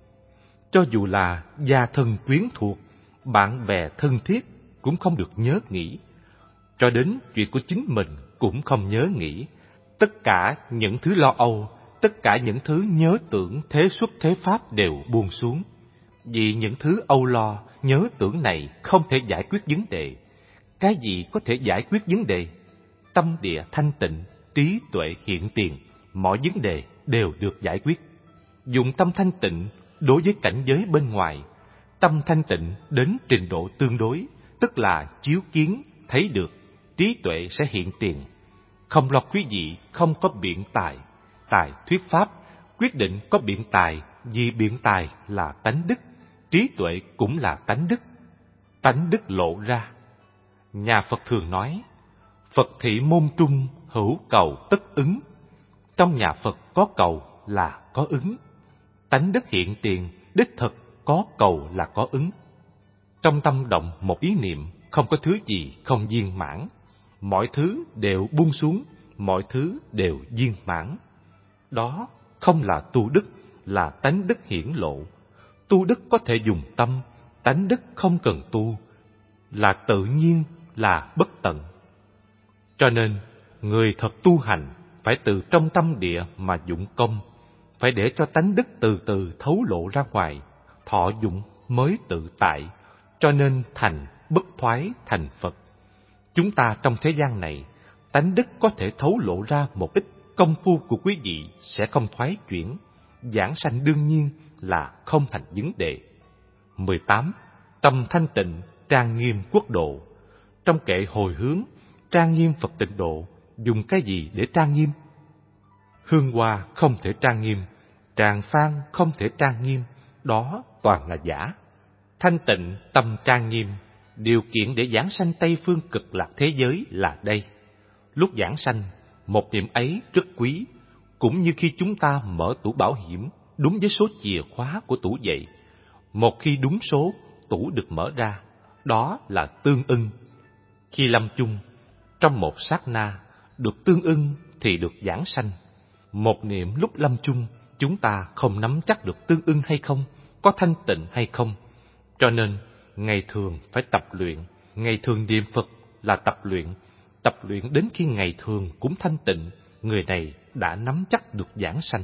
Cho dù là gia thân quyến thuộc, bạn bè thân thiết cũng không được nhớ nghĩ. Cho đến chuyện của chính mình cũng không nhớ nghĩ. Tất cả những thứ lo âu, tất cả những thứ nhớ tưởng thế xuất thế pháp đều buông xuống. Vì những thứ âu lo, nhớ tưởng này không thể giải quyết vấn đề. Cái gì có thể giải quyết vấn đề? Tâm địa thanh tịnh, trí tuệ hiện tiền, mọi vấn đề đều được giải quyết. Dùng tâm thanh tịnh đối với cảnh giới bên ngoài, tâm thanh tịnh đến trình độ tương đối, tức là chiếu kiến, thấy được, trí tuệ sẽ hiện tiền. Không lo quý vị không có biện tài, tài thuyết pháp, quyết định có biện tài, vì biện tài là tánh đức, trí tuệ cũng là tánh đức. Tánh đức lộ ra. Nhà Phật thường nói, Phật thị môn trung, hữu cầu tất ứng. Trong nhà Phật có cầu là có ứng. Tánh đức hiện tiền, đích thực có cầu là có ứng. Trong tâm động một ý niệm, không có thứ gì không viên mãn. Mọi thứ đều buông xuống, mọi thứ đều viên mãn. Đó không là tu đức, là tánh đức hiển lộ. Tu đức có thể dùng tâm, tánh đức không cần tu, là tự nhiên, là bất tận. Cho nên, người thật tu hành phải từ trong tâm địa mà dụng công, phải để cho tánh đức từ từ thấu lộ ra ngoài, thọ dụng mới tự tại, cho nên thành bất thoái thành Phật. Chúng ta trong thế gian này, tánh đức có thể thấu lộ ra một ít, công phu của quý vị sẽ không thoái chuyển, giảng sanh đương nhiên là không thành vấn đề. mười tám. Tâm thanh tịnh, trang nghiêm quốc độ. Trong kệ hồi hướng, trang nghiêm Phật tịnh độ, dùng cái gì để trang nghiêm? Hương hoa không thể trang nghiêm, tràng phan không thể trang nghiêm, đó toàn là giả. Thanh tịnh, tâm trang nghiêm, điều kiện để giảng sanh Tây phương cực lạc thế giới là đây. Lúc giảng sanh, một niệm ấy rất quý, cũng như khi chúng ta mở tủ bảo hiểm đúng với số chìa khóa của tủ vậy. Một khi đúng số, tủ được mở ra, đó là tương ưng. Khi lâm chung, trong một sát na, được tương ưng thì được giảng sanh. Một niệm lúc lâm chung, chúng ta không nắm chắc được tương ưng hay không, có thanh tịnh hay không. Cho nên, ngày thường phải tập luyện, ngày thường niệm Phật là tập luyện, tập luyện đến khi ngày thường cũng thanh tịnh, người này đã nắm chắc được giảng sanh.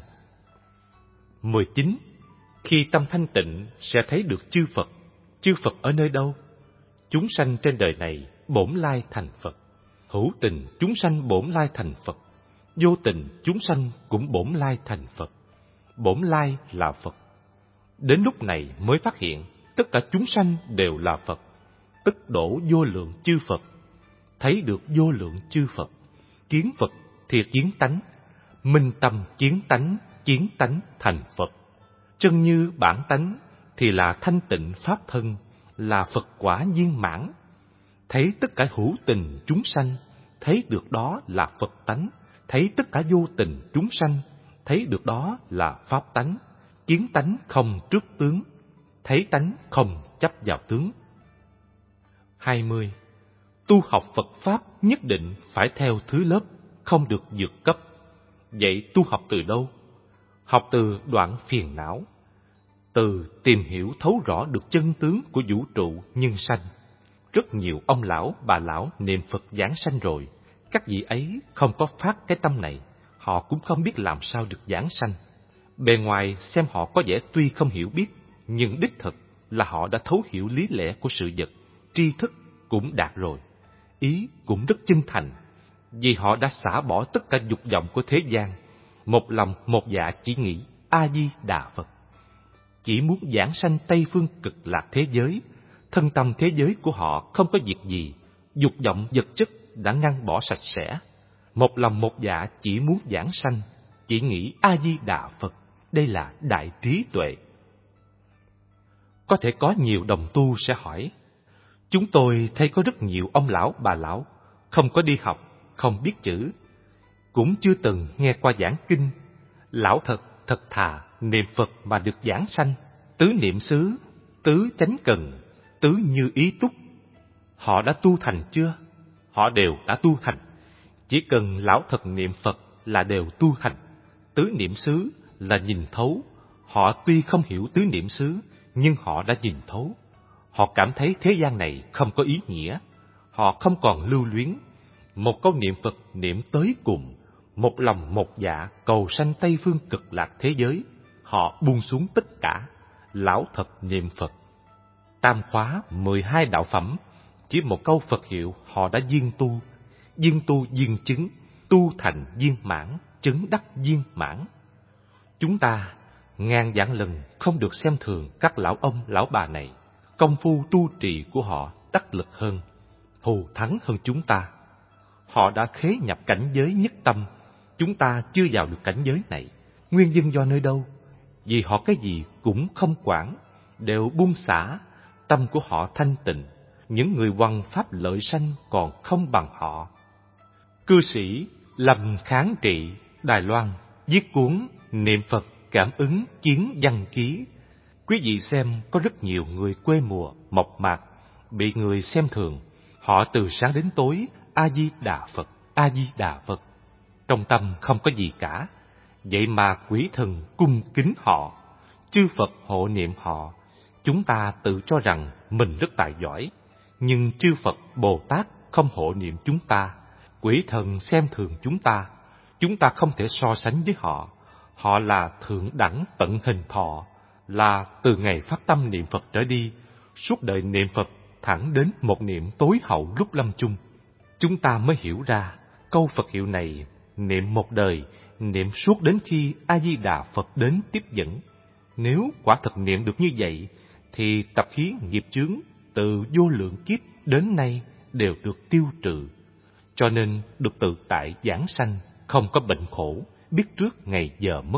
mười chín. Khi tâm thanh tịnh sẽ thấy được chư Phật. Chư Phật ở nơi đâu? Chúng sanh trên đời này bổn lai thành Phật. Hữu tình chúng sanh bổn lai thành Phật. Vô tình chúng sanh cũng bổn lai thành Phật. Bổn lai là Phật. Đến lúc này mới phát hiện tất cả chúng sanh đều là Phật, tức đổ vô lượng chư Phật. Thấy được vô lượng chư Phật, kiến Phật thì kiến tánh, minh tâm kiến tánh, kiến tánh thành Phật. Chân như bản tánh thì là thanh tịnh pháp thân, là Phật quả viên mãn. Thấy tất cả hữu tình chúng sanh, thấy được đó là Phật tánh. Thấy tất cả vô tình chúng sanh, thấy được đó là pháp tánh. Kiến tánh không trước tướng, thấy tánh không chấp vào tướng. hai mươi. Tu học Phật Pháp nhất định phải theo thứ lớp, không được vượt cấp. Vậy tu học từ đâu? Học từ đoạn phiền não, từ tìm hiểu thấu rõ được chân tướng của vũ trụ nhân sanh. Rất nhiều ông lão, bà lão niệm Phật giảng sanh rồi, các vị ấy không có phát cái tâm này, họ cũng không biết làm sao được giảng sanh. Bề ngoài xem họ có vẻ tuy không hiểu biết, nhưng đích thực là họ đã thấu hiểu lý lẽ của sự vật, tri thức cũng đạt rồi, ý cũng rất chân thành, vì họ đã xả bỏ tất cả dục vọng của thế gian, một lòng một dạ chỉ nghĩ A Di Đà Phật, chỉ muốn giảng sanh Tây phương cực lạc thế giới. Thân tâm thế giới của họ không có việc gì, dục vọng vật chất đã ngăn bỏ sạch sẽ, một lòng một dạ chỉ muốn giảng sanh, chỉ nghĩ A Di Đà Phật. Đây là đại trí tuệ. Có thể có nhiều đồng tu sẽ hỏi, chúng tôi thấy có rất nhiều ông lão bà lão không có đi học, không biết chữ, cũng chưa từng nghe qua giảng kinh. Lão thật thật thà niệm Phật mà được giảng sanh, tứ niệm xứ, tứ chánh cần, tứ như ý túc. Họ đã tu thành chưa? Họ đều đã tu thành. Chỉ cần lão thật niệm Phật là đều tu thành. Tứ niệm xứ là nhìn thấu. Họ tuy không hiểu tứ niệm xứ, nhưng họ đã nhìn thấu. Họ cảm thấy thế gian này không có ý nghĩa. Họ không còn lưu luyến. Một câu niệm Phật niệm tới cùng, một lòng một dạ cầu sanh Tây phương cực lạc thế giới. Họ buông xuống tất cả, lão thật niệm Phật. Tam khóa mười hai đạo phẩm, chỉ một câu Phật hiệu họ đã viên tu, viên tu viên chứng, tu thành viên mãn, chứng đắc viên mãn. Chúng ta ngàn vạn lần không được xem thường các lão ông lão bà này. Công phu tu trì của họ đắc lực hơn, thù thắng hơn chúng ta. Họ đã khế nhập cảnh giới nhất tâm, chúng ta chưa vào được cảnh giới này. Nguyên nhân do nơi đâu? Vì họ cái gì cũng không quản, đều buông xả, tâm của họ thanh tịnh. Những người hoằng pháp lợi sanh còn không bằng họ. Cư sĩ Lâm Kháng Trị, Đài Loan viết cuốn Niệm Phật Cảm ứng Kiến Văn Ký. Quý vị xem, có rất nhiều người quê mùa, mộc mạc, bị người xem thường. Họ từ sáng đến tối A Di Đà Phật, A Di Đà Phật, trong tâm không có gì cả. Vậy mà quỷ thần cung kính họ, chư Phật hộ niệm họ. Chúng ta tự cho rằng mình rất tài giỏi, nhưng chư Phật Bồ Tát không hộ niệm chúng ta. Quỷ thần xem thường chúng ta, chúng ta không thể so sánh với họ. Họ là thượng đẳng tận hình thọ, là từ ngày phát tâm niệm Phật trở đi, suốt đời niệm Phật thẳng đến một niệm tối hậu lúc lâm chung. Chúng ta mới hiểu ra câu Phật hiệu này, niệm một đời, niệm suốt đến khi A Di Đà Phật đến tiếp dẫn. Nếu quả thật niệm được như vậy, thì tập khí nghiệp chướng từ vô lượng kiếp đến nay đều được tiêu trừ. Cho nên được tự tại giảng sanh, không có bệnh khổ, biết trước ngày giờ mất.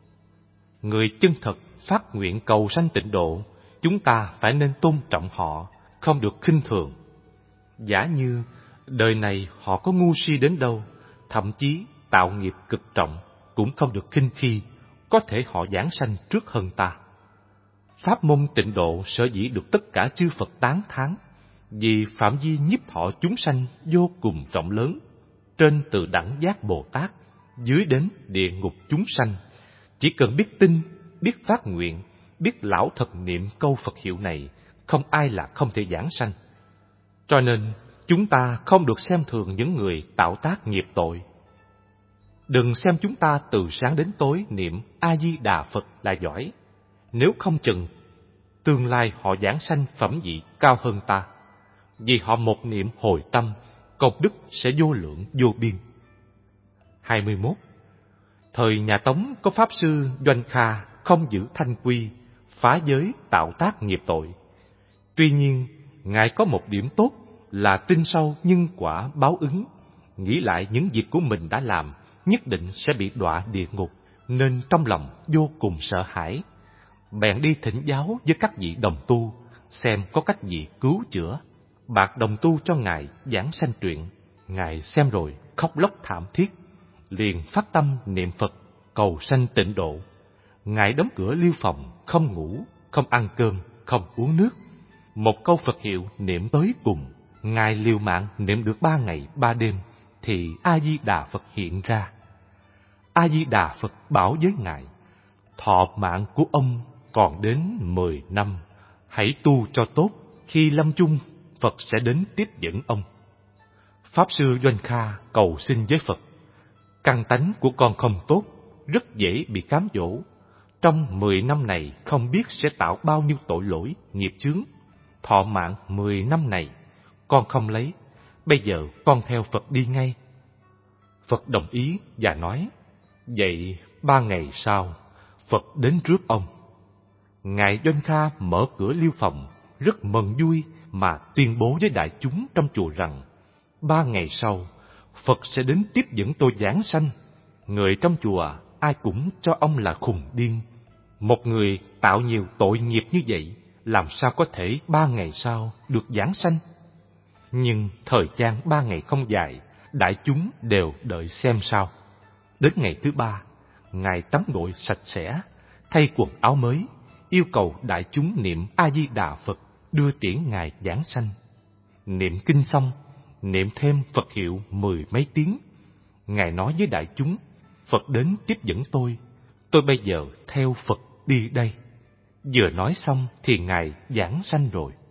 Người chân thật phát nguyện cầu sanh tịnh độ, chúng ta phải nên tôn trọng họ, không được khinh thường. Giả như đời này họ có ngu si đến đâu, thậm chí tạo nghiệp cực trọng, cũng không được khinh khi, có thể họ giảng sanh trước hơn ta. Pháp môn tịnh độ sở dĩ được tất cả chư Phật tán thán, vì phạm vi nhiếp thọ chúng sanh vô cùng rộng lớn, trên từ đẳng giác Bồ Tát, dưới đến địa ngục chúng sanh. Chỉ cần biết tin, biết phát nguyện, biết lão thật niệm câu Phật hiệu này, không ai là không thể giảng sanh. Cho nên, chúng ta không được xem thường những người tạo tác nghiệp tội. Đừng xem chúng ta từ sáng đến tối niệm A-di-đà Phật là giỏi. Nếu không chừng, tương lai họ giảng sanh phẩm vị cao hơn ta. Vì họ một niệm hồi tâm, công đức sẽ vô lượng vô biên. hai mươi mốt. Thời nhà Tống có Pháp Sư Doanh Kha không giữ thanh quy, phá giới tạo tác nghiệp tội. Tuy nhiên, Ngài có một điểm tốt là tin sâu nhân quả báo ứng, nghĩ lại những việc của mình đã làm, nhất định sẽ bị đọa địa ngục, nên trong lòng vô cùng sợ hãi. Bèn đi thỉnh giáo với các vị đồng tu, xem có cách gì cứu chữa. Bạc đồng tu cho Ngài giảng sanh truyện. Ngài xem rồi khóc lóc thảm thiết, liền phát tâm niệm Phật cầu sanh tịnh độ. Ngài đóng cửa liêu phòng, không ngủ, không ăn cơm, không uống nước. Một câu Phật hiệu niệm tới cùng, Ngài liều mạng niệm được ba ngày ba đêm, thì A-di-đà Phật hiện ra. A-di-đà Phật bảo với Ngài: thọ mạng của ông còn đến mười năm, hãy tu cho tốt, khi lâm chung, Phật sẽ đến tiếp dẫn ông. Pháp Sư Doanh Kha cầu xin với Phật: căn tánh của con không tốt, rất dễ bị cám dỗ. Trong mười năm này không biết sẽ tạo bao nhiêu tội lỗi, nghiệp chướng. Thọ mạng mười năm này, con không lấy, bây giờ con theo Phật đi ngay. Phật đồng ý và nói: vậy ba ngày sau, Phật đến rước ông. Ngài Doanh Kha mở cửa liêu phòng, rất mừng vui mà tuyên bố với đại chúng trong chùa rằng: ba ngày sau, Phật sẽ đến tiếp dẫn tôi giảng sanh. Người trong chùa ai cũng cho ông là khùng điên. Một người tạo nhiều tội nghiệp như vậy, làm sao có thể ba ngày sau được giảng sanh? Nhưng thời gian ba ngày không dài, đại chúng đều đợi xem sao. Đến ngày thứ ba, Ngài tắm gội sạch sẽ, thay quần áo mới, yêu cầu đại chúng niệm A-di-đà Phật đưa tiễn Ngài giảng sanh. Niệm kinh xong, niệm thêm Phật hiệu mười mấy tiếng. Ngài nói với đại chúng: Phật đến tiếp dẫn tôi, tôi bây giờ theo Phật đi đây. Vừa nói xong thì Ngài giảng sanh rồi.